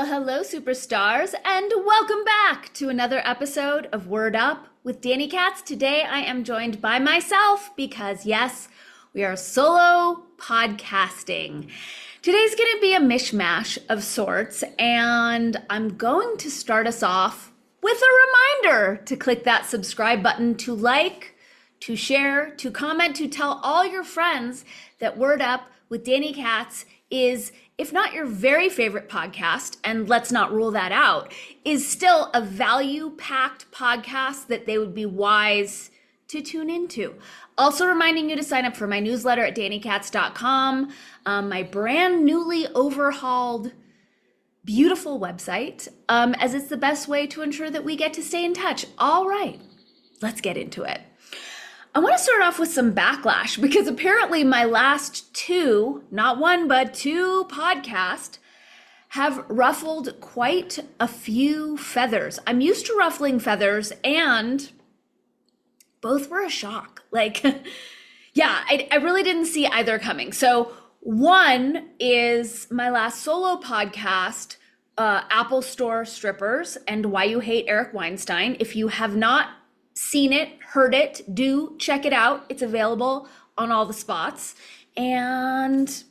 Hello, superstars, and welcome back to another episode of Word Up with Danny Katz. Today, I am joined by myself because, yes, we are solo podcasting. Today's going to be a mishmash of sorts, and I'm going to start us off with a reminder to click that subscribe button, to like, to share, to comment, to tell all your friends that Word Up with Danny Katz is, if not your very favorite podcast, and let's not rule that out, is still a value-packed podcast that they would be wise to tune into. Also reminding you to sign up for my newsletter at dannykatz.com, my brand newly overhauled, beautiful website, as it's the best way to ensure that we get to stay in touch. All right, let's get into it. I want to start off with some backlash because apparently my last two, not one, but two podcasts have ruffled quite a few feathers. I'm used to ruffling feathers and both were a shock. Yeah, I really didn't see either coming. So one is my last solo podcast, Apple Store Strippers and Why You Hate Eric Weinstein. If you have not seen it, heard it, do check it out. It's available on all the spots, and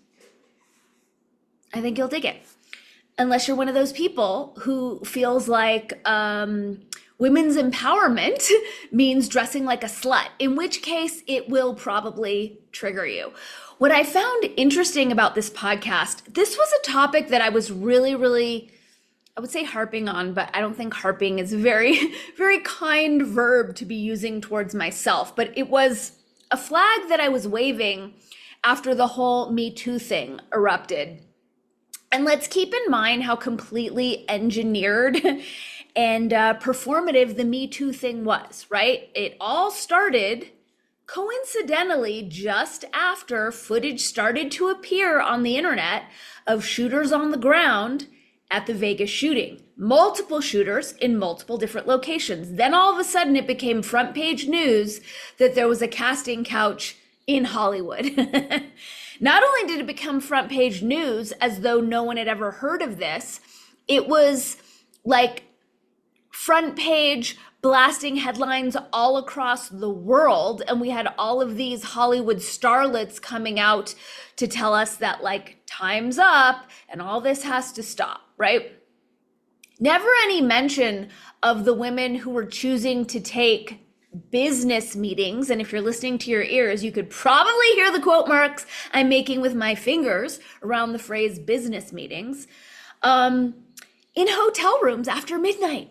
I think you'll dig it. Unless you're one of those people who feels like women's empowerment means dressing like a slut, in which case it will probably trigger you. What I found interesting about this podcast, this was a topic that I was really, I would say harping on, but I don't think harping is a very, very kind verb to be using towards myself. But it was a flag that I was waving after the whole Me Too thing erupted. And let's keep in mind how completely engineered and performative the Me Too thing was, right? It all started coincidentally just after footage started to appear on the internet of shooters on the ground at the Vegas shooting, multiple shooters in multiple different locations. Then all of a sudden it became front page news that there was a casting couch in Hollywood. Not only did it become front page news as though no one had ever heard of this, it was like front page blasting headlines all across the world. And we had all of these Hollywood starlets coming out to tell us that time's up and all this has to stop, right? Never any mention of the women who were choosing to take business meetings. And if you're listening to your ears, you could probably hear the quote marks I'm making with my fingers around the phrase business meetings, in hotel rooms after midnight.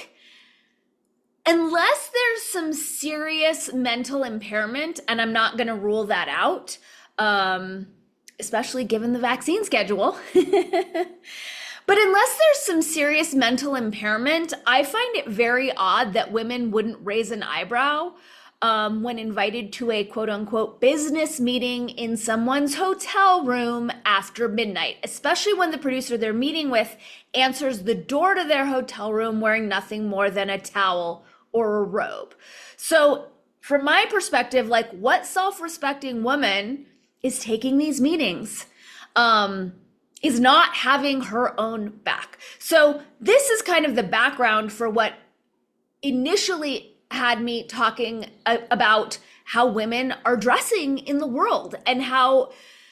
Unless there's some serious mental impairment, and I'm not going to rule that out, especially given the vaccine schedule. But unless there's some serious mental impairment, I find it very odd that women wouldn't raise an eyebrow when invited to a quote unquote business meeting in someone's hotel room after midnight, especially when the producer they're meeting with answers the door to their hotel room wearing nothing more than a towel or a robe. So from my perspective, what self-respecting woman is taking these meetings, is not having her own back. So this is kind of the background for what initially had me talking about how women are dressing in the world and how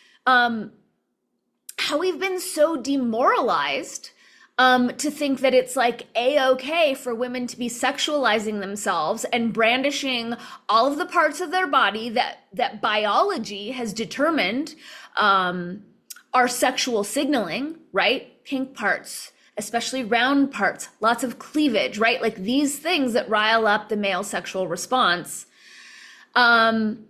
we've been so demoralized to think that it's A-okay for women to be sexualizing themselves and brandishing all of the parts of their body that biology has determined are sexual signaling, right? Pink parts, especially round parts, lots of cleavage, right? These things that rile up the male sexual response. And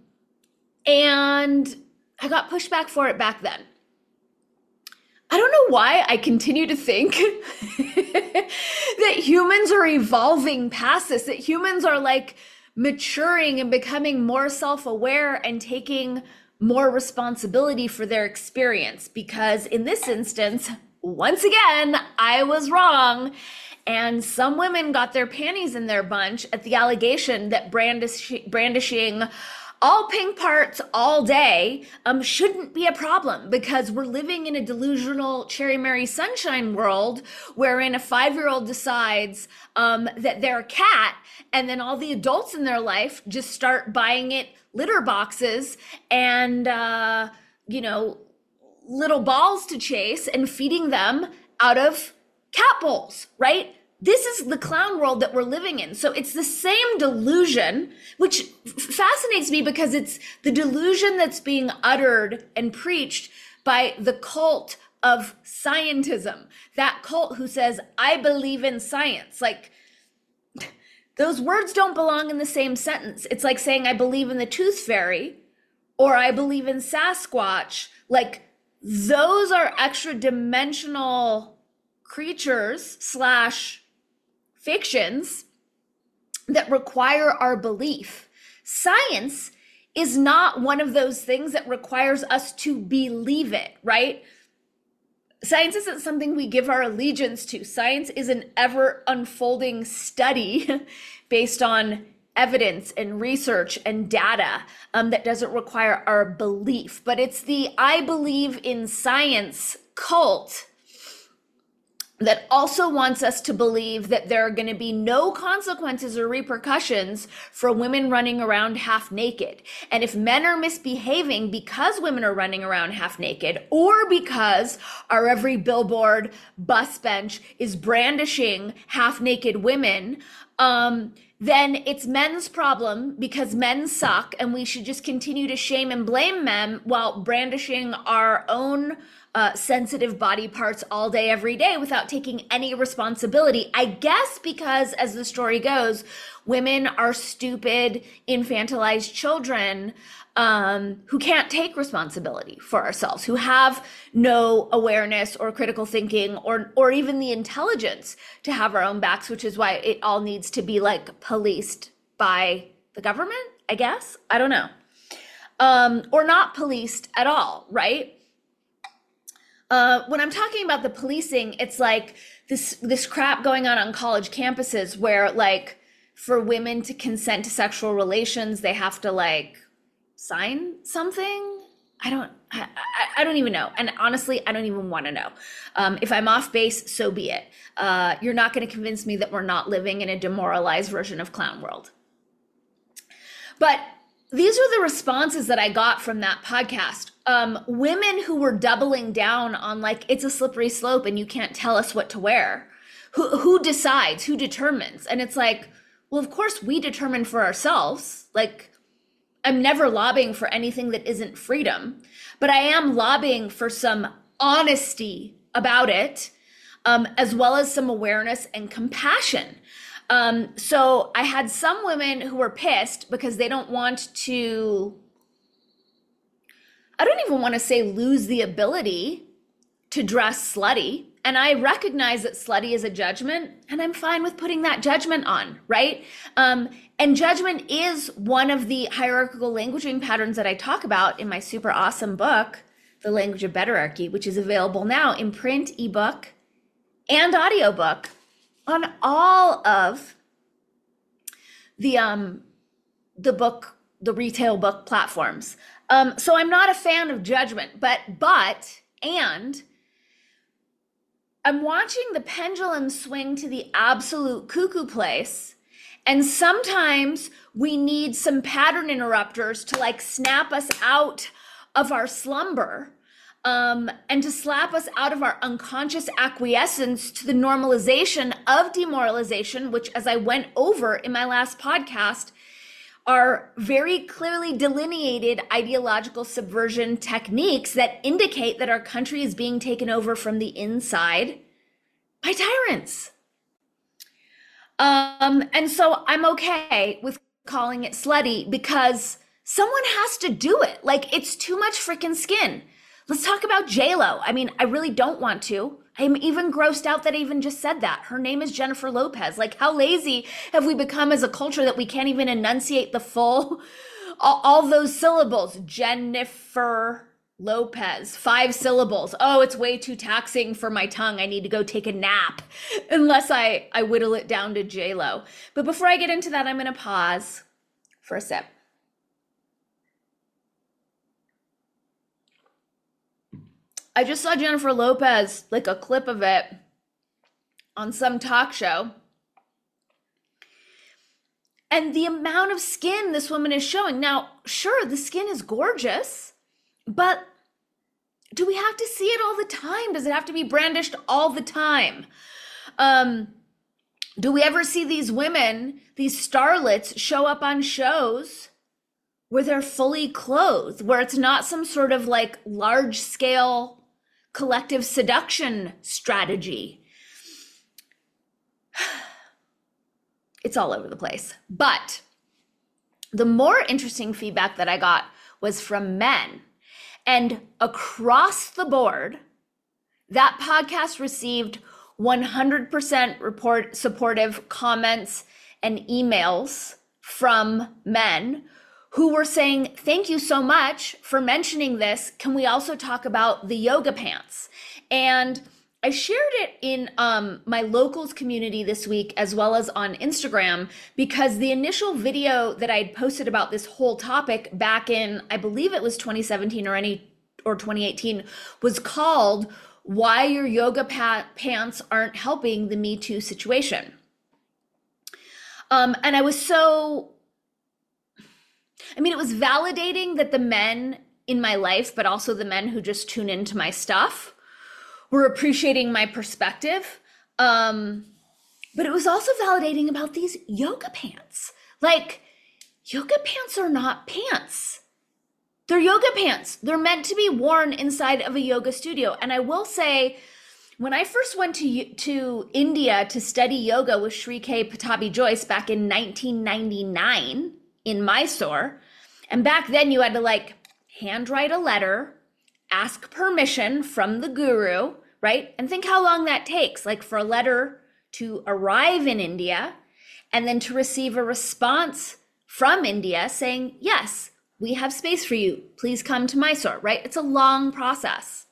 I got pushback for it back then. I don't know why I continue to think that humans are evolving past this, that humans are maturing and becoming more self-aware and taking more responsibility for their experience. Because in this instance, once again, I was wrong. And some women got their panties in their bunch at the allegation that brandishing all pink parts all day shouldn't be a problem, because we're living in a delusional cherry Mary sunshine world wherein a 5-year-old decides that they're a cat, and then all the adults in their life just start buying it litter boxes and little balls to chase and feeding them out of cat bowls, right? This is the clown world that we're living in. So it's the same delusion, which fascinates me because it's the delusion that's being uttered and preached by the cult of scientism. That cult who says, I believe in science. Like, those words don't belong in the same sentence. It's like saying I believe in the tooth fairy or I believe in Sasquatch. Like, those are extra dimensional creatures / fictions that require our belief. Science is not one of those things that requires us to believe it, right? Science isn't something we give our allegiance to. Science is an ever unfolding study based on evidence and research and data that doesn't require our belief. But it's the I believe in science cult that also wants us to believe that there are going to be no consequences or repercussions for women running around half naked. And if men are misbehaving because women are running around half naked, or because our every billboard, bus bench is brandishing half naked women, then it's men's problem because men suck, and we should just continue to shame and blame men while brandishing our own sensitive body parts all day, every day, without taking any responsibility. I guess because, as the story goes, women are stupid, infantilized children who can't take responsibility for ourselves, who have no awareness or critical thinking or even the intelligence to have our own backs, which is why it all needs to be like policed by the government, I guess. I don't know. Or not policed at all, right? When I'm talking about the policing, it's like this crap going on college campuses where, like, for women to consent to sexual relations, they have to like sign something. I don't even know. And honestly, I don't even want to know. If I'm off base, so be it. You're not going to convince me that we're not living in a demoralized version of clown world. But these are the responses that I got from that podcast. Women who were doubling down on, like, it's a slippery slope and you can't tell us what to wear. Who decides? Who determines? And it's like, well, of course we determine for ourselves. Like, I'm never lobbying for anything that isn't freedom, but I am lobbying for some honesty about it, as well as some awareness and compassion. So I had some women who were pissed because they don't want to, I don't even want to say lose the ability to dress slutty. And I recognize that slutty is a judgment, and I'm fine with putting that judgment on, right? And judgment is one of the hierarchical languaging patterns that I talk about in my super awesome book, The Language of Betterarchy, which is available now in print, ebook, and audiobook on all of the retail book platforms. So I'm not a fan of judgment, and I'm watching the pendulum swing to the absolute cuckoo place. And sometimes we need some pattern interrupters to, like, snap us out of our slumber, and to slap us out of our unconscious acquiescence to the normalization of demoralization, which, as I went over in my last podcast, are very clearly delineated ideological subversion techniques that indicate that our country is being taken over from the inside by tyrants. And so I'm okay with calling it slutty because someone has to do it. Like, it's too much freaking skin. Let's talk about J-Lo. I mean, I really don't want to. I'm even grossed out that I even just said that. Her name is Jennifer Lopez. Like, how lazy have we become as a culture that we can't even enunciate the full, all those syllables? Jennifer Lopez, 5 syllables. Oh, it's way too taxing for my tongue. I need to go take a nap unless I whittle it down to J-Lo. But before I get into that, I'm going to pause for a sip. I just saw Jennifer Lopez, like a clip of it on some talk show. And the amount of skin this woman is showing. Now, sure, the skin is gorgeous, but do we have to see it all the time? Does it have to be brandished all the time? Do we ever see these women, these starlets, show up on shows where they're fully clothed, where it's not some sort of like large scale collective seduction strategy? It's all over the place. But the more interesting feedback that I got was from men. And across the board, that podcast received 100% supportive comments and emails from men who were saying, thank you so much for mentioning this. Can we also talk about the yoga pants? And I shared it in my locals community this week, as well as on Instagram, because the initial video that I had posted about this whole topic back in, I believe it was 2017 or 2018, was called Why Your Yoga Pants Aren't Helping the Me Too Situation. And it was validating that the men in my life, but also the men who just tune into my stuff, were appreciating my perspective. But it was also validating about these yoga pants. Like, yoga pants are not pants. They're yoga pants. They're meant to be worn inside of a yoga studio. And I will say, when I first went to India to study yoga with Sri K. Pattabhi Jois back in 1999 in Mysore, and back then you had to like handwrite a letter, ask permission from the guru, right? And think how long that takes, like for a letter to arrive in India and then to receive a response from India saying, yes, we have space for you. Please come to Mysore, right? It's a long process.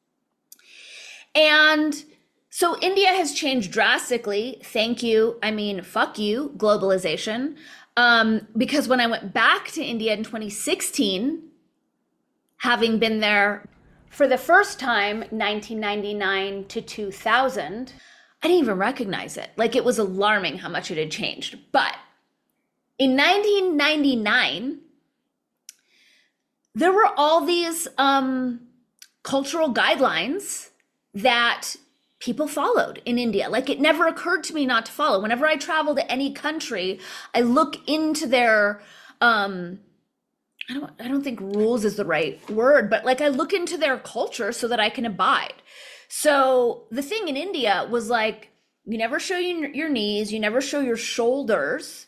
And so India has changed drastically. Thank you. Fuck you, globalization. Because when I went back to India in 2016, having been there for the first time, 1999 to 2000, I didn't even recognize it. Like, it was alarming how much it had changed. But in 1999, there were all these cultural guidelines that people followed in India. Like, it never occurred to me not to follow. Whenever I travel to any country, I look into their I don't think rules is the right word, but like I look into their culture so that I can abide. So the thing in India was like, you never show your knees, you never show your shoulders.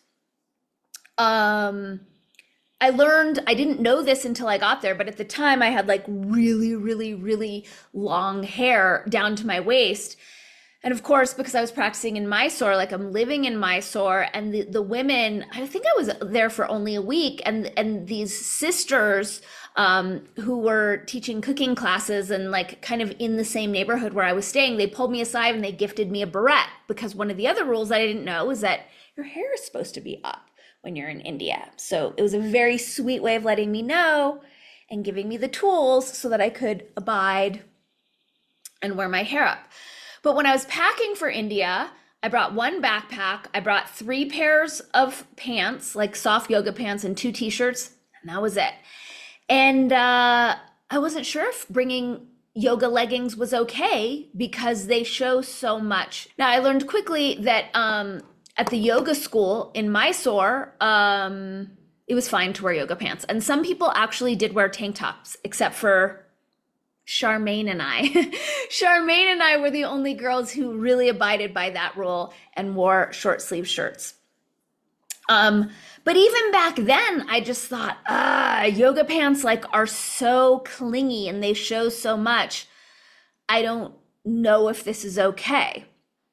I learned, I didn't know this until I got there, but at the time I had like really, really, really long hair down to my waist. And of course, because I was practicing in Mysore, like I'm living in Mysore, and the women, I think I was there for only a week, and these sisters who were teaching cooking classes and like kind of in the same neighborhood where I was staying, they pulled me aside and they gifted me a beret, because one of the other rules that I didn't know is that your hair is supposed to be up when you're in India. So it was a very sweet way of letting me know and giving me the tools so that I could abide and wear my hair up. But when I was packing for India, I brought one backpack, I brought 3 pairs of pants, like soft yoga pants, and 2 t-shirts, and that was it. And I wasn't sure if bringing yoga leggings was okay because they show so much. Now, I learned quickly that at the yoga school in Mysore, it was fine to wear yoga pants. And some people actually did wear tank tops, except for Charmaine and I. Charmaine and I were the only girls who really abided by that rule and wore short sleeve shirts. But even back then, I just thought, yoga pants like are so clingy and they show so much. I don't know if this is okay.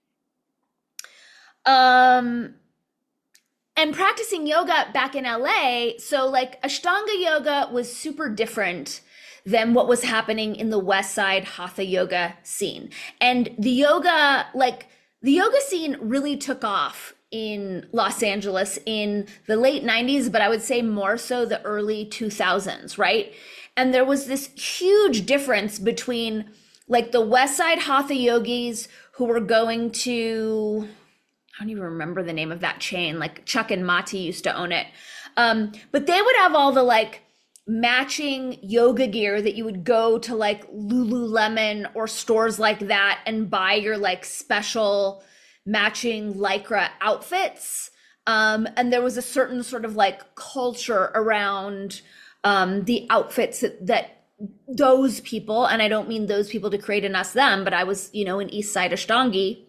And practicing yoga back in LA, so like Ashtanga yoga was super different than what was happening in the West Side Hatha yoga scene. And the yoga scene really took off in Los Angeles in the late 90s, but I would say more so the early 2000s, right? And there was this huge difference between like the West Side Hatha yogis who were going to, I don't even remember the name of that chain, like Chuck and Mati used to own it. But they would have all the like matching yoga gear that you would go to like Lululemon or stores like that and buy your like special matching Lycra outfits. And there was a certain sort of like culture around the outfits that those people, and I don't mean those people to create an us them, but I was, you know, an East Side Ashtangi.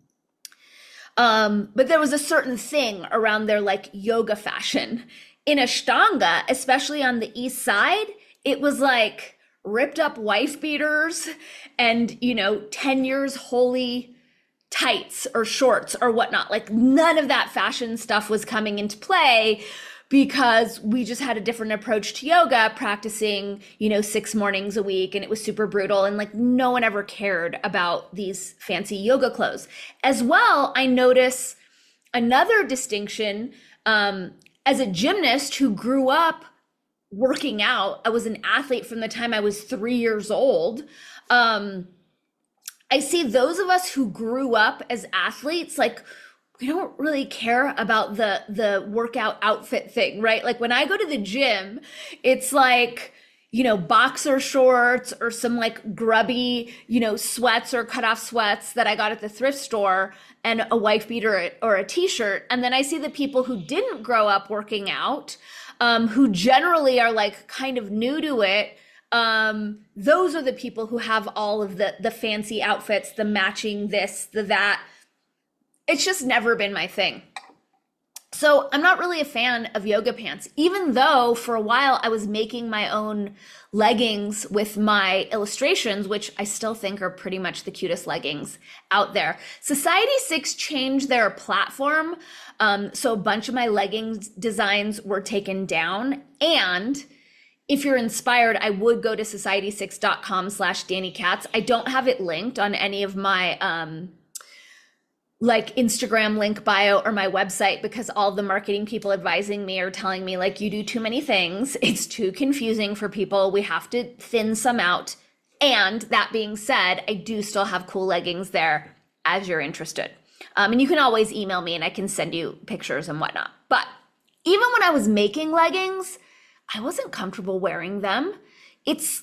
But there was a certain thing around their like yoga fashion. In Ashtanga, especially on the East Side, it was like ripped up wife beaters and, you know, 10 years holy tights or shorts or whatnot. Like none of that fashion stuff was coming into play because we just had a different approach to yoga, practicing, you know, 6 mornings a week, and it was super brutal, and like no one ever cared about these fancy yoga clothes. As well, I notice another distinction, as a gymnast who grew up working out. I was an athlete from the time I was 3 years old. I see those of us who grew up as athletes, like we don't really care about the workout outfit thing, right? Like when I go to the gym, it's like, you know, boxer shorts or some like grubby, you know, sweats or cutoff sweats that I got at the thrift store and a wife beater or a t-shirt. And then I see the people who didn't grow up working out, who generally are like kind of new to it. Those are the people who have all of the fancy outfits, the matching this, the that. It's just never been my thing. So I'm not really a fan of yoga pants, even though for a while I was making my own leggings with my illustrations, which I still think are pretty much the cutest leggings out there. Society6 changed their platform. So a bunch of my leggings designs were taken down. And if you're inspired, I would go to society6.com/DannyKatz. I don't have it linked on any of my like Instagram link bio or my website, because all the marketing people advising me are telling me like, you do too many things. It's too confusing for people. We have to thin some out. And that being said, I do still have cool leggings there as you're interested. And you can always email me and I can send you pictures and whatnot. But even when I was making leggings, I wasn't comfortable wearing them. It's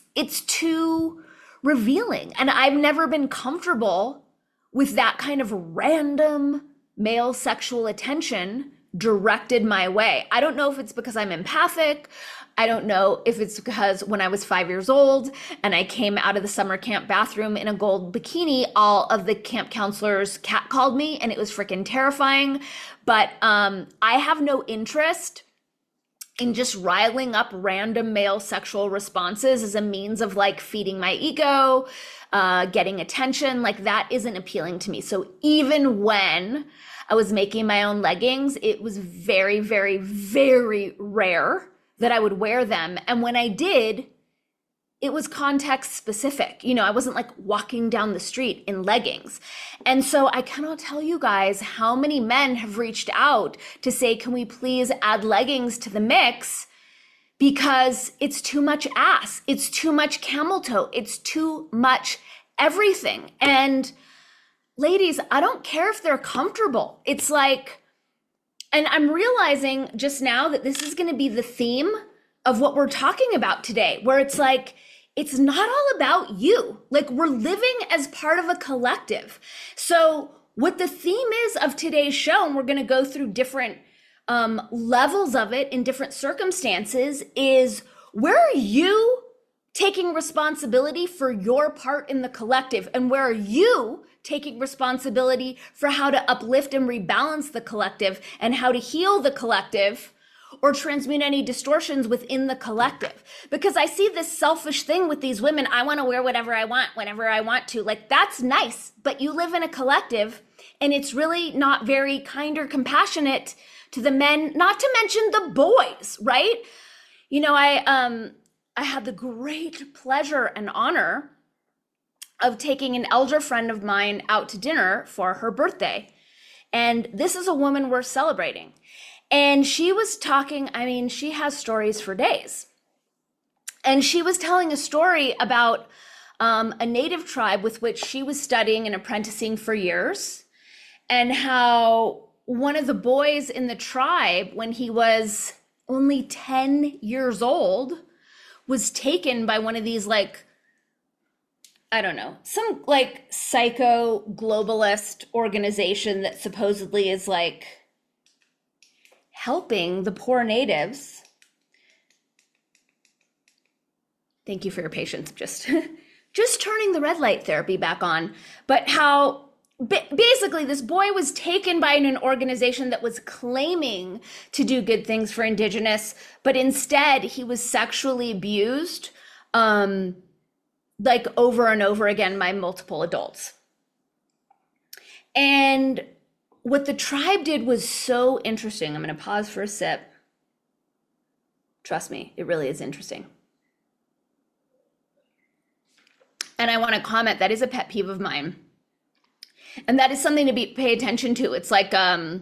too revealing. And I've never been comfortable with that kind of random male sexual attention directed my way. I don't know if it's because I'm empathic. I don't know if it's because when I was 5 years old and I came out of the summer camp bathroom in a gold bikini, all of the camp counselors catcalled me and it was freaking terrifying. But I have no interest in just riling up random male sexual responses as a means of like feeding my ego, getting attention. Like that isn't appealing to me. So even when I was making my own leggings, it was very, very, very rare that I would wear them. And when I did, it was context specific. You know, I wasn't like walking down the street in leggings. And so I cannot tell you guys how many men have reached out to say, can we please add leggings to the mix? Because it's too much ass. It's too much camel toe. It's too much everything. And ladies, I don't care if they're comfortable. It's like, and I'm realizing just now that this is going to be the theme of what we're talking about today, where it's like, it's not all about you. Like we're living as part of a collective. So what the theme is of today's show, and we're going to go through different levels of it in different circumstances, is where are you taking responsibility for your part in the collective? And where are you taking responsibility for how to uplift and rebalance the collective and how to heal the collective or transmute any distortions within the collective? Because I see this selfish thing with these women. I want to wear whatever I want, whenever I want to. Like, that's nice, but you live in a collective and it's really not very kind or compassionate to the men, not to mention the boys, right? You know, I had the great pleasure and honor of taking an elder friend of mine out to dinner for her birthday. And this is a woman we're celebrating. And she was talking, I mean, she has stories for days. And she was telling a story about a native tribe with which she was studying and apprenticing for years, and how one of the boys in the tribe, when he was only 10 years old, was taken by one of these, like, I don't know, some like psycho globalist organization that supposedly is like helping the poor natives. Thank you for your patience. Just turning the red light therapy back on. But how basically this boy was taken by an organization that was claiming to do good things for Indigenous, but instead he was sexually abused, like over and over again by multiple adults. And what the tribe did was so interesting. I'm going to pause for a sip. Trust me, it really is interesting. And I want to comment, that is a pet peeve of mine. And that is something to pay attention to. It's like a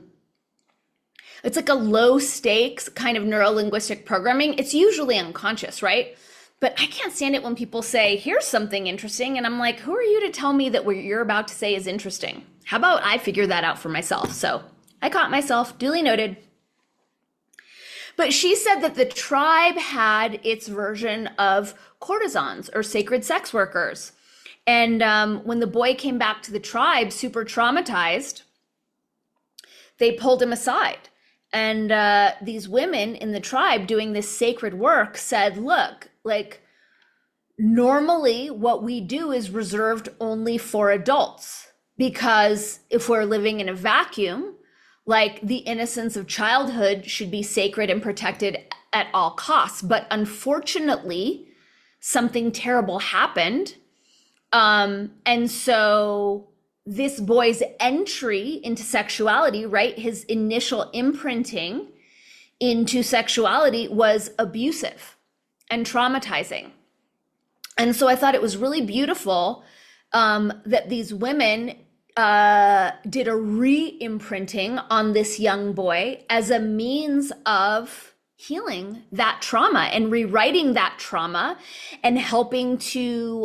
low stakes kind of neurolinguistic programming. It's usually unconscious, right? But I can't stand it when people say, here's something interesting. And I'm like, who are you to tell me that what you're about to say is interesting? How about I figure that out for myself? So I caught myself, duly noted. But she said that the tribe had its version of courtesans or sacred sex workers. And when the boy came back to the tribe, super traumatized, they pulled him aside. And these women in the tribe doing this sacred work said, look, like, normally what we do is reserved only for adults, because if we're living in a vacuum, like, the innocence of childhood should be sacred and protected at all costs. But unfortunately, something terrible happened. And so this boy's entry into sexuality, right, his initial imprinting into sexuality was abusive and traumatizing. And so I thought it was really beautiful that these women did a re-imprinting on this young boy as a means of healing that trauma and rewriting that trauma and helping to,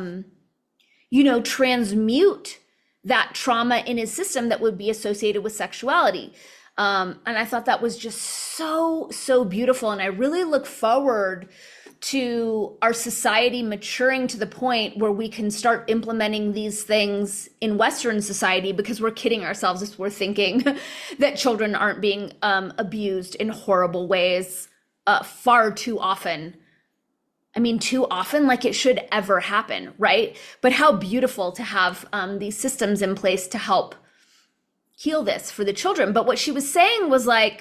transmute that trauma in his system that would be associated with sexuality. And I thought that was just so, so beautiful. And I really look forward to our society maturing to the point where we can start implementing these things in Western society, because we're kidding ourselves if we're thinking that children aren't being abused in horrible ways far too often. I mean, too often, like it should ever happen, right? But how beautiful to have these systems in place to help heal this for the children. But what she was saying was, like,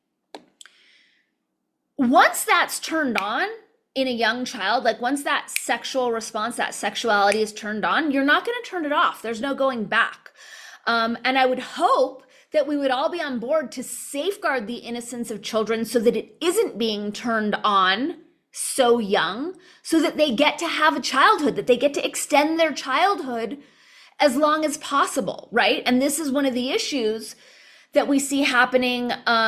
once that's turned on in a young child, like once that sexual response, that sexuality is turned on, you're not going to turn it off. There's no going back. And I would hope that we would all be on board to safeguard the innocence of children so that it isn't being turned on so young, so that they get to have a childhood, that they get to extend their childhood as long as possible, right? And this is one of the issues that we see happening,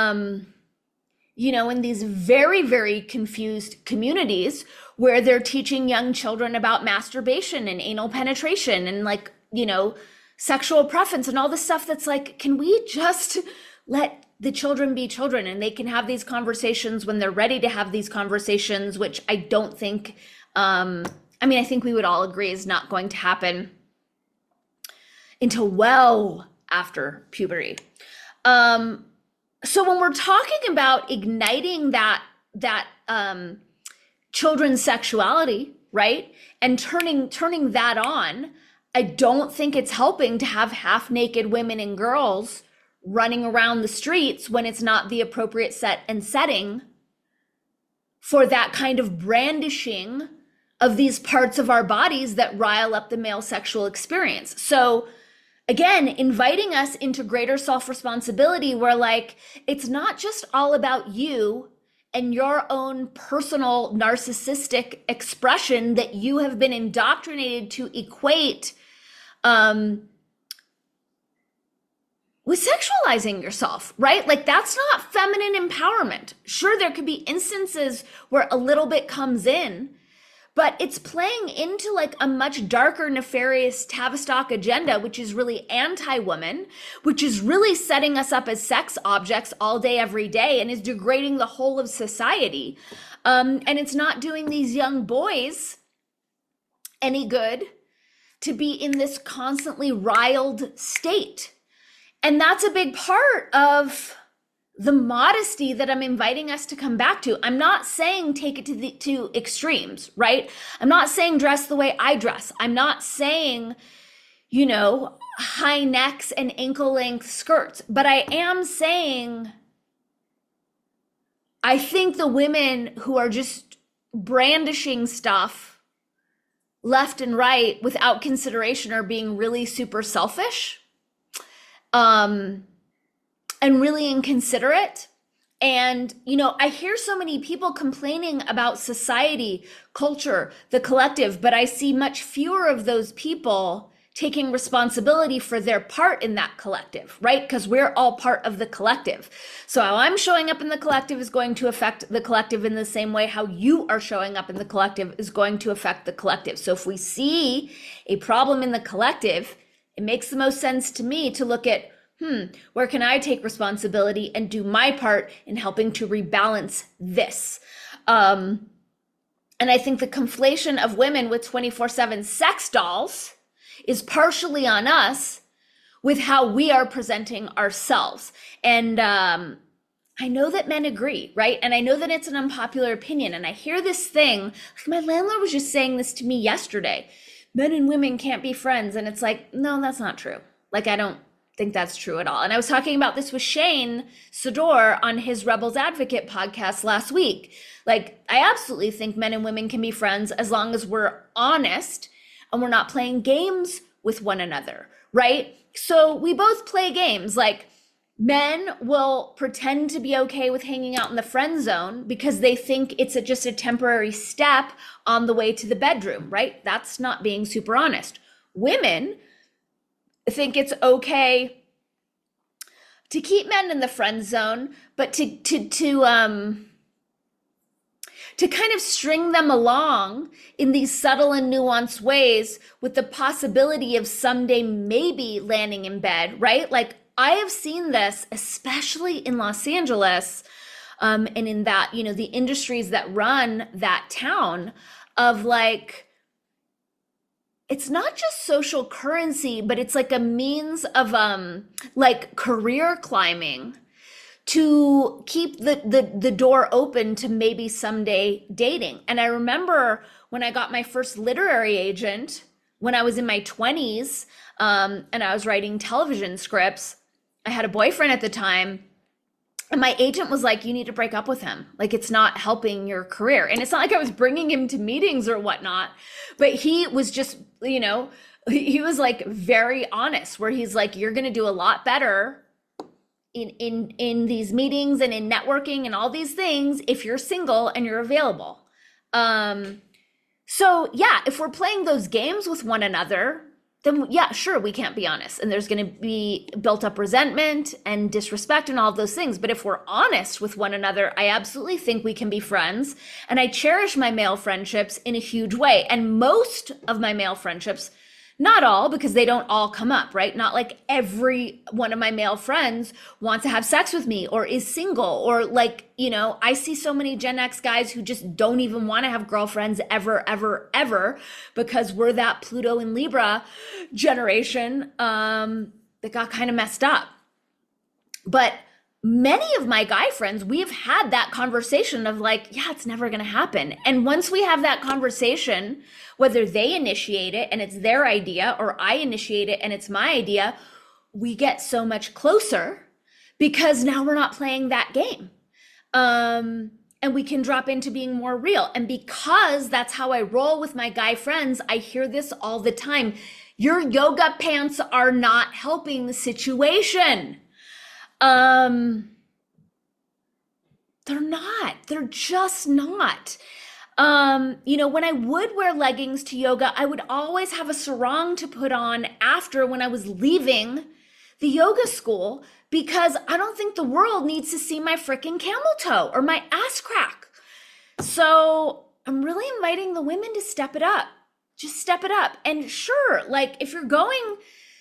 in these very, very confused communities where they're teaching young children about masturbation and anal penetration and, like, sexual preference and all this stuff that's like, can we just let the children be children and they can have these conversations when they're ready to have these conversations, which I don't think, I think we would all agree is not going to happen until well after puberty. So when we're talking about igniting that children's sexuality, right, and turning that on, I don't think it's helping to have half-naked women and girls running around the streets when it's not the appropriate set and setting for that kind of brandishing of these parts of our bodies that rile up the male sexual experience. So again, inviting us into greater self-responsibility where, like, it's not just all about you and your own personal narcissistic expression that you have been indoctrinated to equate with sexualizing yourself, right? Like that's not feminine empowerment. Sure, there could be instances where a little bit comes in, but it's playing into like a much darker, nefarious Tavistock agenda, which is really anti-woman, which is really setting us up as sex objects all day, every day, and is degrading the whole of society. And it's not doing these young boys any good to be in this constantly riled state. And that's a big part of the modesty that I'm inviting us to come back to. I'm not saying take it to extremes, right? I'm not saying dress the way I dress. I'm not saying, you know, high necks and ankle length skirts, but I am saying I think the women who are just brandishing stuff left and right without consideration are being really super selfish. And really inconsiderate. And, you know, I hear so many people complaining about society, culture, the collective, but I see much fewer of those people taking responsibility for their part in that collective, right? Because we're all part of the collective. So how I'm showing up in the collective is going to affect the collective in the same way how you are showing up in the collective is going to affect the collective. So if we see a problem in the collective, it makes the most sense to me to look at, where can I take responsibility and do my part in helping to rebalance this? And I think the conflation of women with 24/7 sex dolls is partially on us with how we are presenting ourselves. And I know that men agree, right? And I know that it's an unpopular opinion. And I hear this thing, like my landlord was just saying this to me yesterday, men and women can't be friends. And it's like, no, that's not true. Like, I don't think that's true at all. And I was talking about this with Shane Sador on his Rebels Advocate podcast last week. Like, I absolutely think men and women can be friends as long as we're honest and we're not playing games with one another, right? So we both play games. Like, men will pretend to be okay with hanging out in the friend zone because they think it's just a temporary step on the way to the bedroom, right? That's not being super honest. Women think it's okay to keep men in the friend zone, but to kind of string them along in these subtle and nuanced ways with the possibility of someday maybe landing in bed, right? Like, I have seen this, especially in Los Angeles, and in that, you know, the industries that run that town, of like, it's not just social currency, but it's like a means of like career climbing to keep the door open to maybe someday dating. And I remember when I got my first literary agent when I was in my 20s, and I was writing television scripts. I had a boyfriend at the time, and my agent was like, you need to break up with him. Like, it's not helping your career. And it's not like I was bringing him to meetings or whatnot, but he was just, you know, he was like very honest, where he's like, you're going to do a lot better in these meetings and in networking and all these things if you're single and you're available. So yeah, if we're playing those games with one another, then yeah, sure, we can't be honest. And there's going to be built up resentment and disrespect and all of those things. But if we're honest with one another, I absolutely think we can be friends. And I cherish my male friendships in a huge way. And most of my male friendships, not all, because they don't all come up, right? Not like every one of my male friends wants to have sex with me or is single, or like, you know, I see so many Gen X guys who just don't even want to have girlfriends ever, ever, ever, because we're that Pluto and Libra generation that got kind of messed up. But many of my guy friends, we've had that conversation of like, yeah, it's never going to happen. And once we have that conversation, whether they initiate it and it's their idea, or I initiate it and it's my idea, we get so much closer because now we're not playing that game. And we can drop into being more real. And because that's how I roll with my guy friends, I hear this all the time. Your yoga pants are not helping the situation. They're not. They're just not. You know, when I would wear leggings to yoga, I would always have a sarong to put on after when I was leaving the yoga school because I don't think the world needs to see my freaking camel toe or my ass crack. So I'm really inviting the women to step it up. Just step it up. And sure, like if you're going,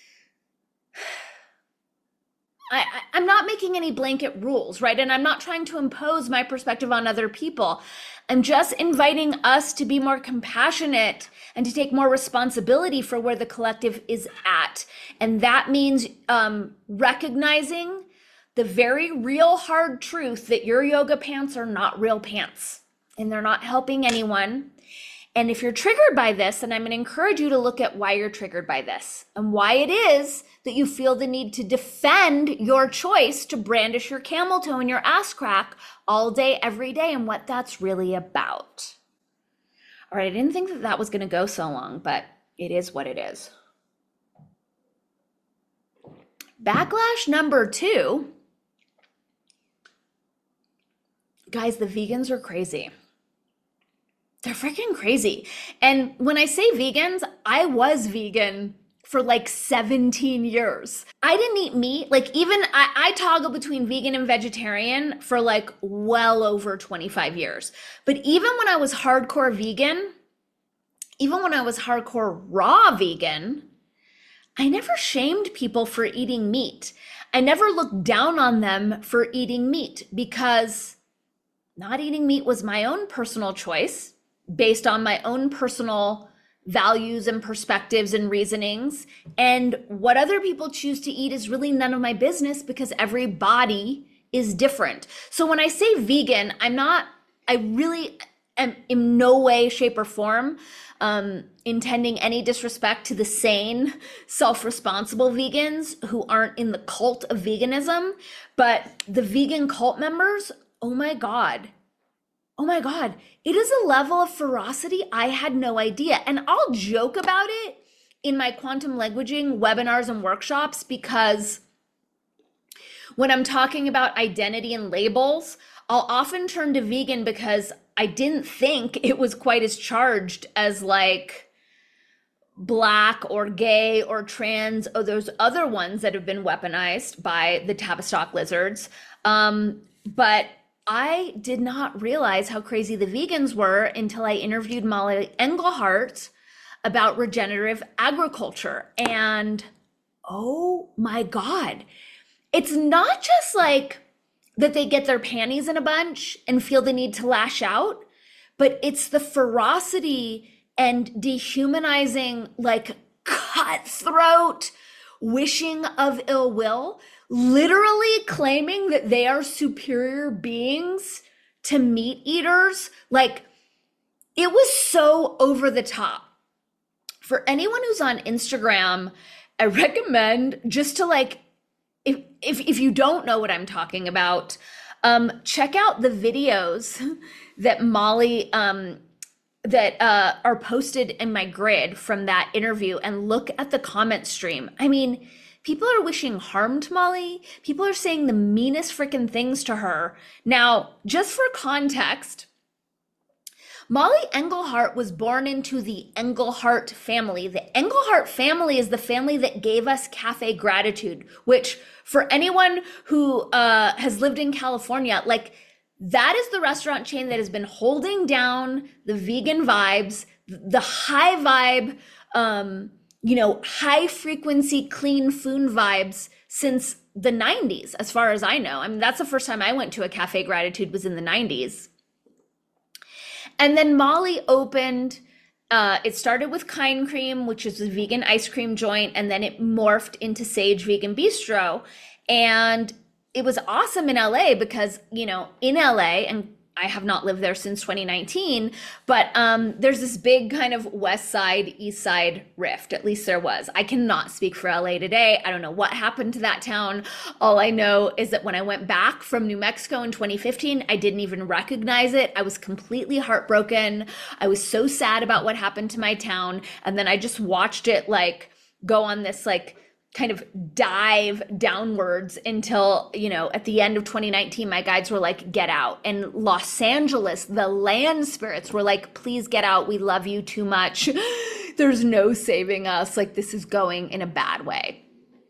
I'm not making any blanket rules, right? And I'm not trying to impose my perspective on other people. I'm just inviting us to be more compassionate and to take more responsibility for where the collective is at. And that means recognizing the very real hard truth that your yoga pants are not real pants and they're not helping anyone. And if you're triggered by this, then I'm going to encourage you to look at why you're triggered by this and why it is that you feel the need to defend your choice to brandish your camel toe and your ass crack all day, every day, and what that's really about. All right, I didn't think that that was going to go so long, but it is what it is. Backlash number 2. Guys, the vegans are crazy. They're freaking crazy. And when I say vegans, I was vegan for like 17 years. I didn't eat meat. Like even I toggle between vegan and vegetarian for like well over 25 years. But even when I was hardcore vegan, even when I was hardcore raw vegan, I never shamed people for eating meat. I never looked down on them for eating meat because not eating meat was my own personal choice based on my own personal values and perspectives and reasonings. And what other people choose to eat is really none of my business because every body is different. So when I say vegan, I really am in no way, shape, or form intending any disrespect to the sane, self-responsible vegans who aren't in the cult of veganism. But the vegan cult members, oh my God, it is a level of ferocity I had no idea. And I'll joke about it in my quantum languaging webinars and workshops because when I'm talking about identity and labels, I'll often turn to vegan because I didn't think it was quite as charged as like Black or gay or trans or those other ones that have been weaponized by the Tavistock lizards. But I did not realize how crazy the vegans were until I interviewed Molly Engelhart about regenerative agriculture. And oh my God, it's not just like that they get their panties in a bunch and feel the need to lash out, but it's the ferocity and dehumanizing, like cutthroat wishing of ill will, literally claiming that they are superior beings to meat eaters. Like it was so over the top. For anyone who's on Instagram, I recommend just to like, if you don't know what I'm talking about, check out the videos that Molly, that are posted in my grid from that interview and look at the comment stream. I mean, people are wishing harm to Molly. People are saying the meanest freaking things to her. Now, just for context, Molly Engelhart was born into the Engelhart family. The Engelhart family is the family that gave us Cafe Gratitude, which for anyone who has lived in California, like that is the restaurant chain that has been holding down the vegan vibes, the high vibe, high frequency, clean food vibes since the 90s, as far as I know. I mean, that's the first time I went to a Cafe Gratitude was in the 90s. And then Molly opened, it started with Kind Cream, which is a vegan ice cream joint, and then it morphed into Sage Vegan Bistro. And it was awesome in LA because, in LA, and I have not lived there since 2019, but there's this big kind of west side, east side rift. At least there was. I cannot speak for LA today. I don't know what happened to that town. All I know is that when I went back from New Mexico in 2015, I didn't even recognize it. I was completely heartbroken. I was so sad about what happened to my town. And then I just watched it like go on this like kind of dive downwards until, at the end of 2019, my guides were like, get out. And Los Angeles, the land spirits were like, please get out. We love you too much. There's no saving us. Like this is going in a bad way.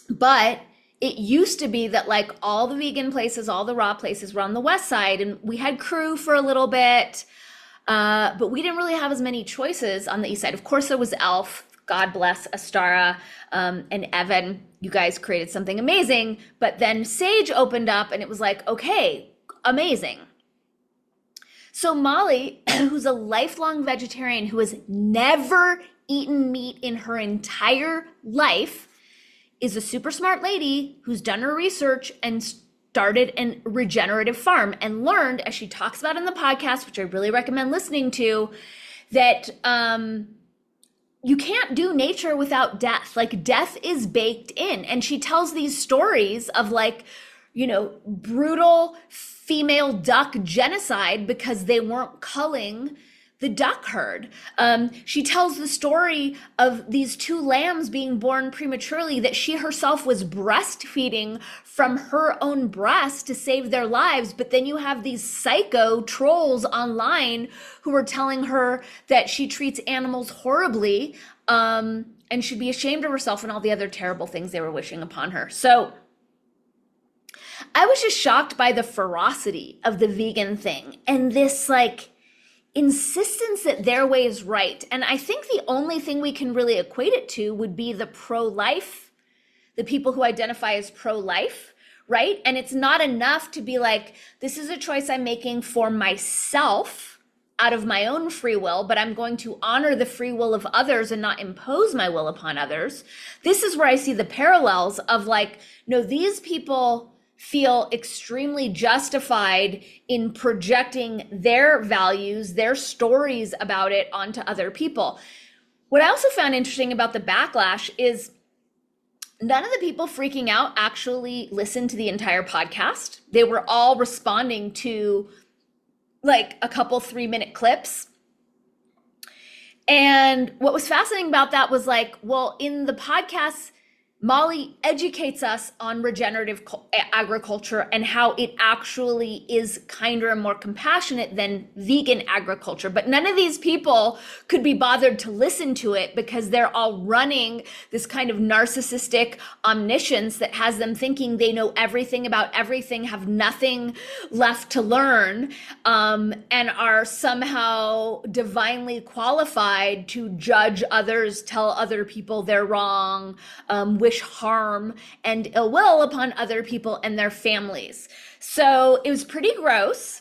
But it used to be that like all the vegan places, all the raw places were on the west side, and we had Crew for a little bit, but we didn't really have as many choices on the east side. Of course, there was Elf. God bless Astara and Evan. You guys created something amazing. But then Sage opened up, and it was like, okay, amazing. So Molly, who's a lifelong vegetarian who has never eaten meat in her entire life, is a super smart lady who's done her research and started a regenerative farm and learned, as she talks about in the podcast, which I really recommend listening to, that you can't do nature without death. Like, death is baked in. And she tells these stories of like, you know, brutal female duck genocide because they weren't culling the duck herd. She tells the story of these two lambs being born prematurely that she herself was breastfeeding from her own breast to save their lives. But then you have these psycho trolls online who are telling her that she treats animals horribly, and should be ashamed of herself and all the other terrible things they were wishing upon her. So I was just shocked by the ferocity of the vegan thing and this like insistence that their way is right. And I think the only thing we can really equate it to would be the pro-life, the people who identify as pro-life, right? And it's not enough to be like, this is a choice I'm making for myself out of my own free will, but I'm going to honor the free will of others and not impose my will upon others. This is where I see the parallels of like, no, these people feel extremely justified in projecting their values, their stories about it onto other people. What I also found interesting about the backlash is none of the people freaking out actually listened to the entire podcast. They were all responding to like a couple 3-minute clips. And what was fascinating about that was like, well, in the podcast, Molly educates us on regenerative agriculture and how it actually is kinder and more compassionate than vegan agriculture. But none of these people could be bothered to listen to it because they're all running this kind of narcissistic omniscience that has them thinking they know everything about everything, have nothing left to learn, and are somehow divinely qualified to judge others, tell other people they're wrong, wish harm and ill will upon other people and their families. So it was pretty gross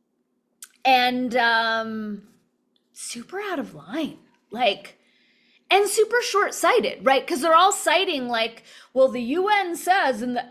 and super out of line, like, and super short-sighted, right? Because they're all citing like, well, the UN says and the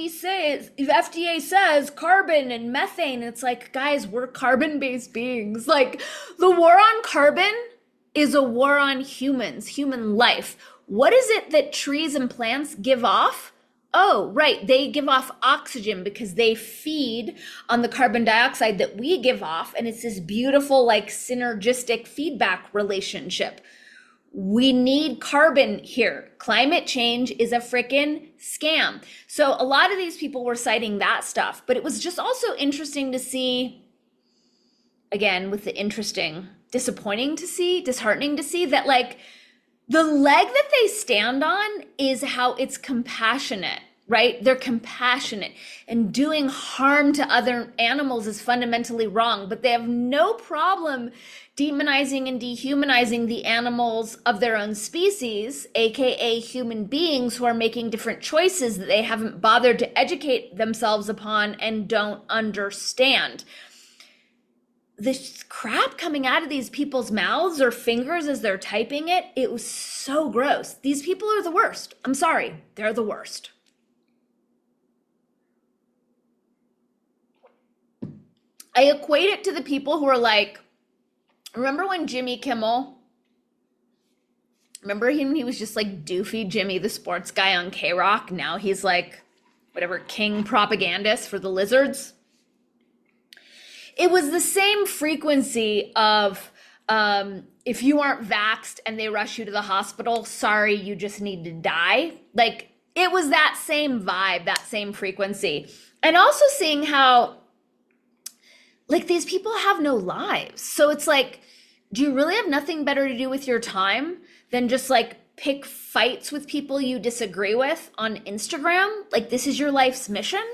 FDA says carbon and methane. And it's like, guys, we're carbon-based beings. Like, the war on carbon is a war on humans, human life. What is it that trees and plants give off? Oh, right. They give off oxygen because they feed on the carbon dioxide that we give off. And it's this beautiful, like, synergistic feedback relationship. We need carbon here. Climate change is a freaking scam. So a lot of these people were citing that stuff, but it was just also interesting to see, again, with the interesting, disappointing to see, disheartening to see that like, the leg that they stand on is how it's compassionate, right? They're compassionate, and doing harm to other animals is fundamentally wrong, but they have no problem demonizing and dehumanizing the animals of their own species, aka human beings who are making different choices that they haven't bothered to educate themselves upon and don't understand. This crap coming out of these people's mouths or fingers as they're typing it, it was so gross. These people are the worst. I'm sorry, they're the worst. I equate it to the people who are like, remember when Jimmy Kimmel, remember him? He was just like doofy Jimmy, the sports guy on K-Rock. Now he's like, whatever, king propagandist for the lizards. It was the same frequency of if you aren't vaxxed and they rush you to the hospital, sorry, you just need to die. Like, it was that same vibe, that same frequency. And also seeing how, like, these people have no lives. So it's like, do you really have nothing better to do with your time than just like pick fights with people you disagree with on Instagram. Like, this is your life's mission.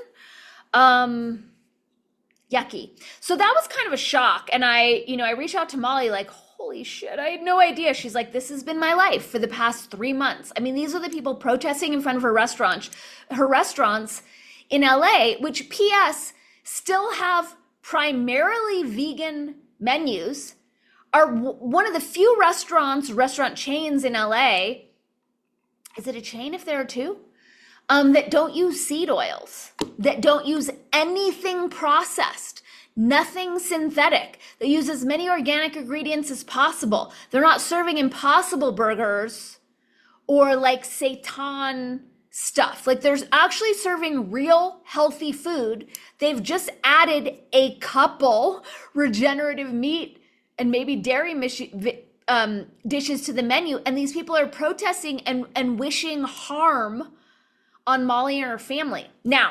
Yucky. So that was kind of a shock. And I reached out to Molly like, holy shit, I had no idea. She's like, this has been my life for the past 3 months. I mean, these are the people protesting in front of her restaurants in LA, which PS still have primarily vegan menus, are one of the few restaurant chains in LA. Is it a chain if there are two? That don't use seed oils, that don't use anything processed, nothing synthetic, that use as many organic ingredients as possible. They're not serving Impossible Burgers or like seitan stuff. Like, there's actually serving real healthy food. They've just added a couple regenerative meat and maybe dairy dishes to the menu. And these people are protesting and wishing harm on Molly and her family. Now,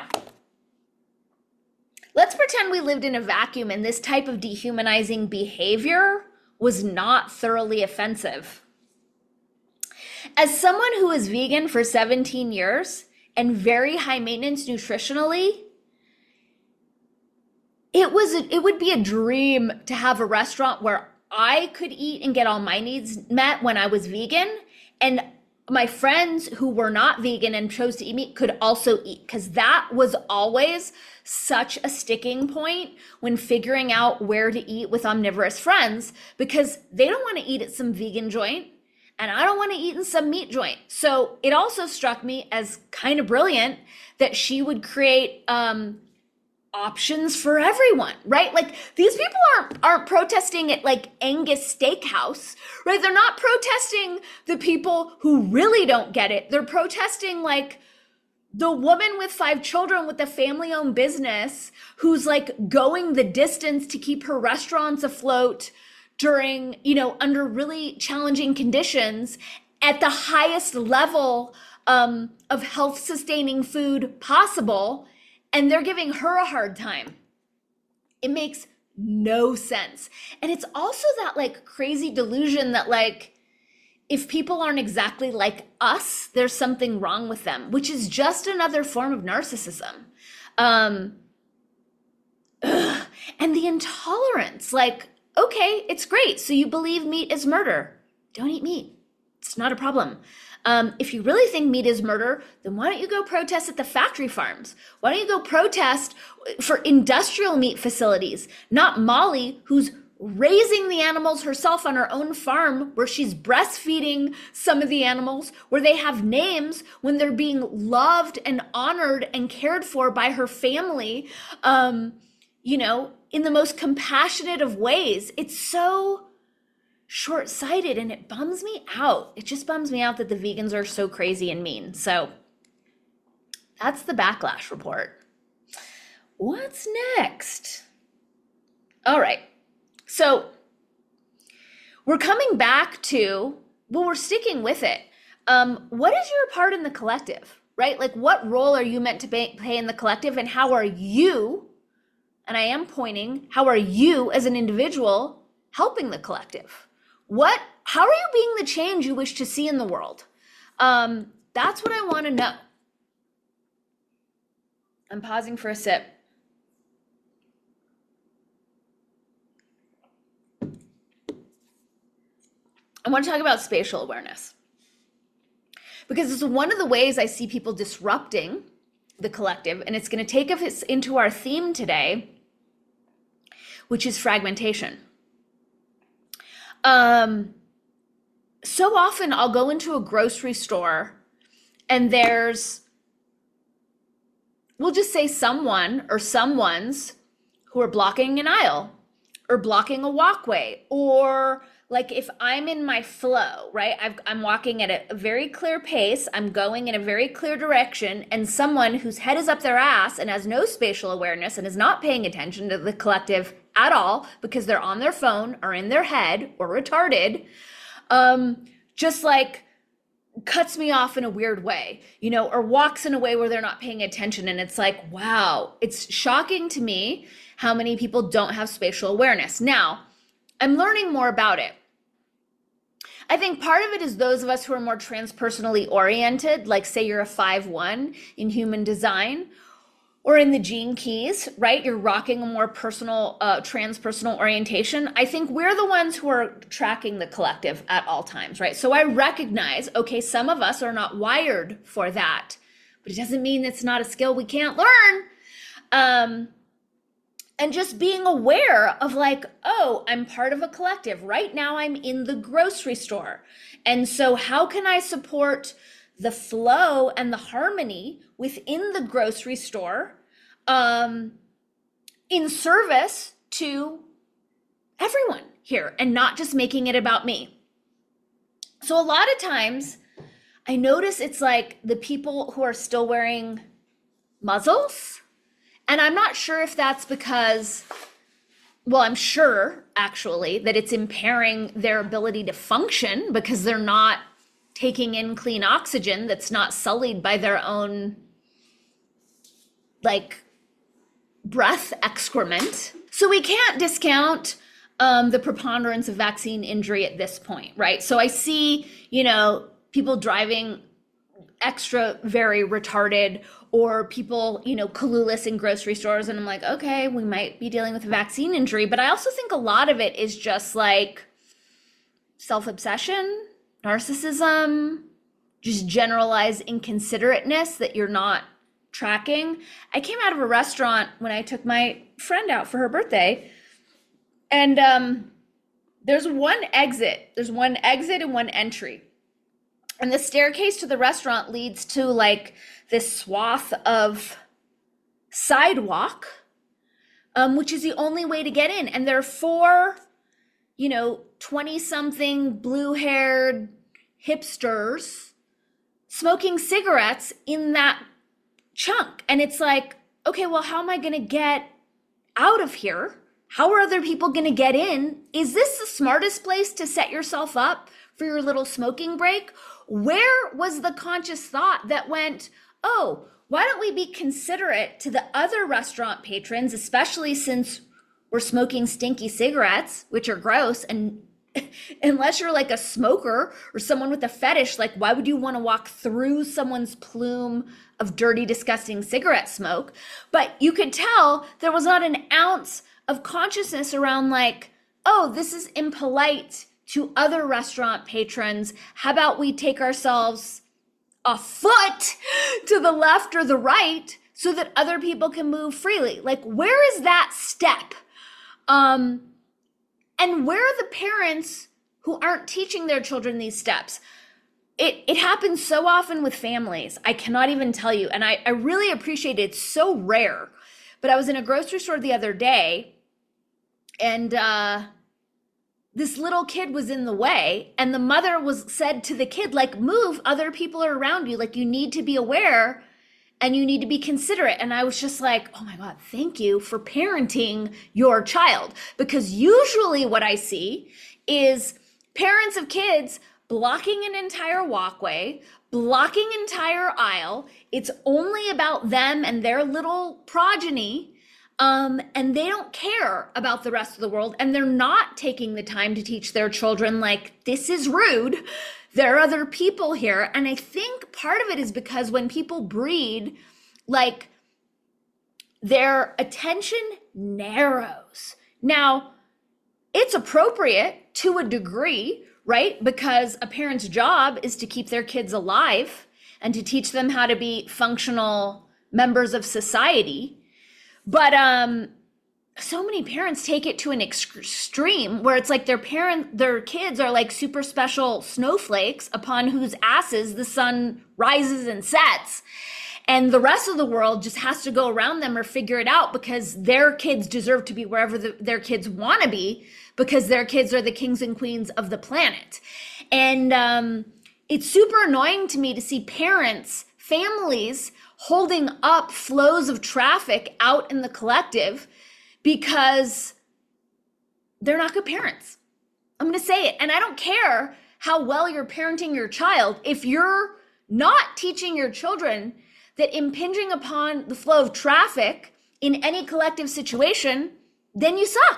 let's pretend we lived in a vacuum and this type of dehumanizing behavior was not thoroughly offensive. As someone who was vegan for 17 years and very high maintenance nutritionally, it would be a dream to have a restaurant where I could eat and get all my needs met when I was vegan, and my friends who were not vegan and chose to eat meat could also eat, because that was always such a sticking point when figuring out where to eat with omnivorous friends, because they don't want to eat at some vegan joint and I don't want to eat in some meat joint. So it also struck me as kind of brilliant that she would create options for everyone, right? Like, these people aren't protesting at like Angus Steakhouse, right? They're not protesting the people who really don't get it. They're protesting like the woman with 5 children with a family-owned business who's like going the distance to keep her restaurants afloat during, under really challenging conditions at the highest level of health-sustaining food possible. And they're giving her a hard time. It makes no sense. And it's also that like crazy delusion that like, if people aren't exactly like us, there's something wrong with them, which is just another form of narcissism. And the intolerance, like, okay, it's great. So you believe meat is murder. Don't eat meat. It's not a problem. If you really think meat is murder, then why don't you go protest at the factory farms? Why don't you go protest for industrial meat facilities? Not Molly, who's raising the animals herself on her own farm, where she's breastfeeding some of the animals, where they have names when they're being loved and honored and cared for by her family, in the most compassionate of ways. It's so short-sighted and it bums me out. It just bums me out that the vegans are so crazy and mean. So that's the backlash report. What's next? All right. So we're coming back to, we're sticking with it. What is your part in the collective, right? Like, what role are you meant to play in the collective, and how are you, and I am pointing, how are you as an individual helping the collective? How are you being the change you wish to see in the world? That's what I want to know. I'm pausing for a sip. I want to talk about spatial awareness, because it's one of the ways I see people disrupting the collective, and it's going to take us into our theme today, which is fragmentation. So often I'll go into a grocery store and we'll just say someone or someones who are blocking an aisle or blocking a walkway, or like if I'm in my flow, right? I'm walking at a very clear pace, I'm going in a very clear direction, and someone whose head is up their ass and has no spatial awareness and is not paying attention to the collective at all because they're on their phone or in their head or retarded, just like cuts me off in a weird way, or walks in a way where they're not paying attention. And it's like, wow, it's shocking to me how many people don't have spatial awareness. Now, I'm learning more about it. I think part of it is those of us who are more transpersonally oriented, like say you're a 5-1 in human design or in the gene keys, right? You're rocking a more personal, transpersonal orientation. I think we're the ones who are tracking the collective at all times, right? So I recognize, okay, some of us are not wired for that, but it doesn't mean it's not a skill we can't learn. And just being aware of like, oh, I'm part of a collective. Right now I'm in the grocery store. And so how can I support the flow and the harmony within the grocery store in service to everyone here and not just making it about me? So a lot of times I notice it's like the people who are still wearing muzzles. And I'm not sure if that's because, well, I'm sure actually that it's impairing their ability to function because they're not taking in clean oxygen that's not sullied by their own like breath excrement. So we can't discount the preponderance of vaccine injury at this point, right? So I see, people driving extra very retarded or people, clueless in grocery stores. And I'm like, okay, we might be dealing with a vaccine injury. But I also think a lot of it is just like self-obsession, narcissism, just generalized inconsiderateness that you're not tracking. I came out of a restaurant when I took my friend out for her birthday. And there's one exit and one entry. And the staircase to the restaurant leads to like this swath of sidewalk, which is the only way to get in. And there are 4, 20-something blue-haired hipsters smoking cigarettes in that chunk. And it's like, okay, well, how am I going to get out of here? How are other people going to get in? Is this the smartest place to set yourself up for your little smoking break? Where was the conscious thought that went, oh, why don't we be considerate to the other restaurant patrons, especially since we're smoking stinky cigarettes, which are gross. And unless you're like a smoker or someone with a fetish, like why would you want to walk through someone's plume of dirty, disgusting cigarette smoke? But you could tell there was not an ounce of consciousness around like, oh, this is impolite to other restaurant patrons. How about we take ourselves a foot to the left or the right so that other people can move freely? Like, where is that step? And where are the parents who aren't teaching their children these steps? It happens so often with families. I cannot even tell you. And I really appreciate it. It's so rare. But I was in a grocery store the other day and this little kid was in the way, and the mother said to the kid, like, move, other people are around you. Like, you need to be aware and you need to be considerate. And I was just like, oh my God, thank you for parenting your child. Because usually what I see is parents of kids blocking an entire walkway, blocking entire aisle. It's only about them and their little progeny. And they don't care about the rest of the world, and they're not taking the time to teach their children, like, this is rude. There are other people here. And I think part of it is because when people breed, like, their attention narrows. Now, it's appropriate to a degree, right? Because a parent's job is to keep their kids alive and to teach them how to be functional members of society. But so many parents take it to an extreme where it's like their kids are like super special snowflakes upon whose asses the sun rises and sets. And the rest of the world just has to go around them or figure it out because their kids deserve to be wherever their kids want to be because their kids are the kings and queens of the planet. And it's super annoying to me to see parents, families, holding up flows of traffic out in the collective because they're not good parents. I'm going to say it. And I don't care how well you're parenting your child. If you're not teaching your children that impinging upon the flow of traffic in any collective situation, then you suck.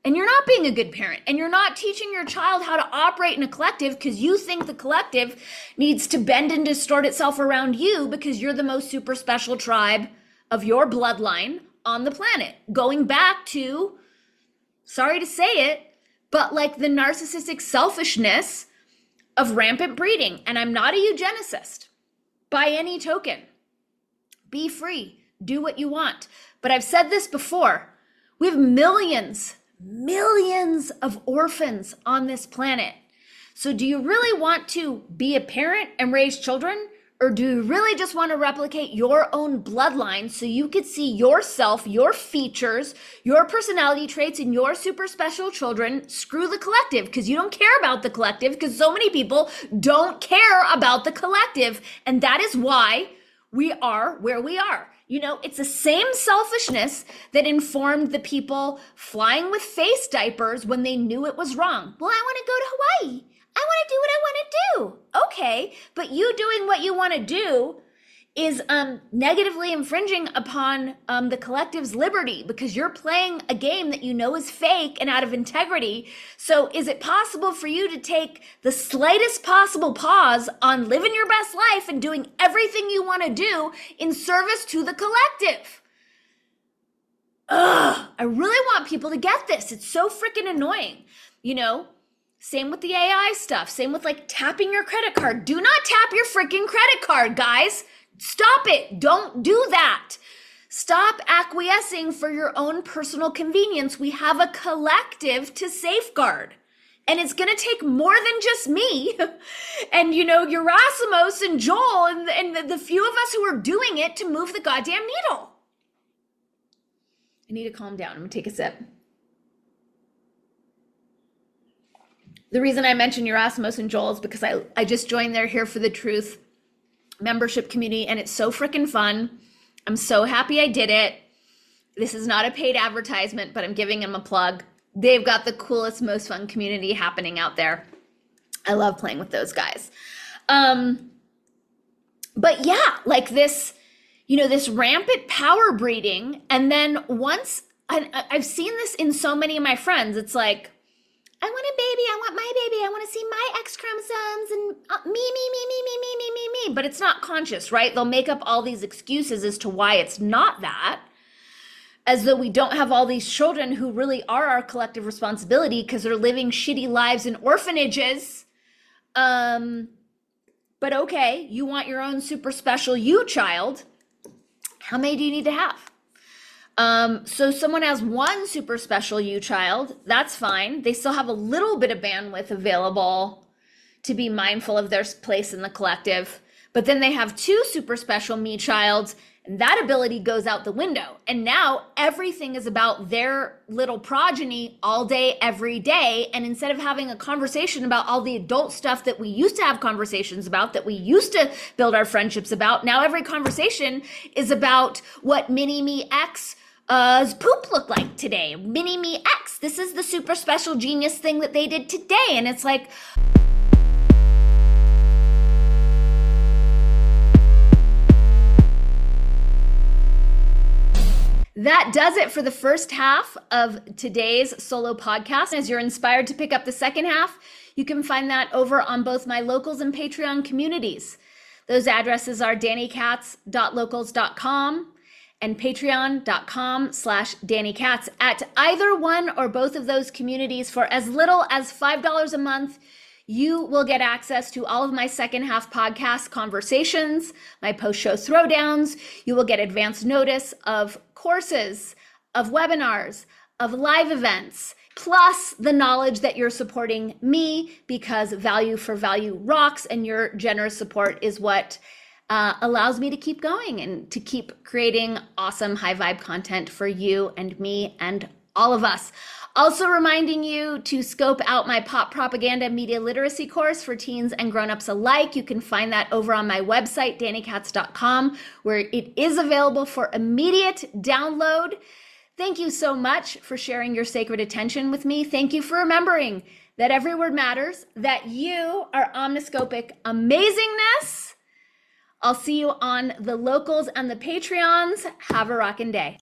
And you're not being a good parent, and you're not teaching your child how to operate in a collective because you think the collective needs to bend and distort itself around you because you're the most super special tribe of your bloodline on the planet. Going back to, sorry to say it, but like the narcissistic selfishness of rampant breeding. And I'm not a eugenicist by any token. Be free, do what you want. But I've said this before, we have millions of orphans on this planet. So do you really want to be a parent and raise children? Or do you really just want to replicate your own bloodline so you could see yourself, your features, your personality traits, and your super special children? Screw the collective, because you don't care about the collective, because so many people don't care about the collective. And that is why we are where we are. You know, it's the same selfishness that informed the people flying with face diapers when they knew it was wrong. Well, I want to go to Hawaii. I want to do what I want to do. Okay, but you doing what you want to do is negatively infringing upon the collective's liberty because you're playing a game that you know is fake and out of integrity. So is it possible for you to take the slightest possible pause on living your best life and doing everything you want to do in service to the collective? I really want people to get this. It's so freaking annoying, you know? Same with the AI stuff. Same with like tapping your credit card. Do not tap your freaking credit card, guys. Stop it. Don't do that. Stop acquiescing for your own personal convenience. We have a collective to safeguard. And it's going to take more than just me and, you know, Gerasimos and Joel and the few of us who are doing it to move the goddamn needle. I need to calm down. I'm going to take a sip. The reason I mention Gerasimos and Joel is because I just joined their Here for the Truth membership community, and it's so freaking fun. I'm so happy I did it. This is not a paid advertisement, but I'm giving them a plug. They've got the coolest, most fun community happening out there. I love playing with those guys. But yeah, like this, you know, this rampant power breeding. And then once, I've seen this in so many of my friends, it's like, I want a baby, I want my baby, I want to see my X chromosomes and me. But it's not conscious, right? They'll make up all these excuses as to why it's not that, as though we don't have all these children who really are our collective responsibility because they're living shitty lives in orphanages. But okay, you want your own super special you child. How many do you need to have? So someone has one super special you child, that's fine. They still have a little bit of bandwidth available to be mindful of their place in the collective. But then they have two super special me childs, and that ability goes out the window. And now everything is about their little progeny all day, every day. And instead of having a conversation about all the adult stuff that we used to have conversations about, that we used to build our friendships about, now every conversation is about what mini me X poop look like today. Mini me X, this is the super special genius thing that they did today. And it's like, that does it for the first half of today's solo podcast. As you're inspired to pick up the second half, you can find that over on both my locals and Patreon communities. Those addresses are dannykatz.locals.com and patreon.com/DannyKatz. At either one or both of those communities, for as little as $5 a month, you will get access to all of my second half podcast conversations, my post-show throwdowns. You will get advance notice of courses, of webinars, of live events, plus the knowledge that you're supporting me, because value for value rocks, and your generous support is what allows me to keep going and to keep creating awesome high vibe content for you and me and all of us. Also reminding you to scope out my pop propaganda media literacy course for teens and grown-ups alike. You can find that over on my website, dannykatz.com, where it is available for immediate download. Thank you so much for sharing your sacred attention with me. Thank you for remembering that every word matters, that you are omniscopic amazingness. I'll see you on the locals and the Patreons. Have a rockin' day.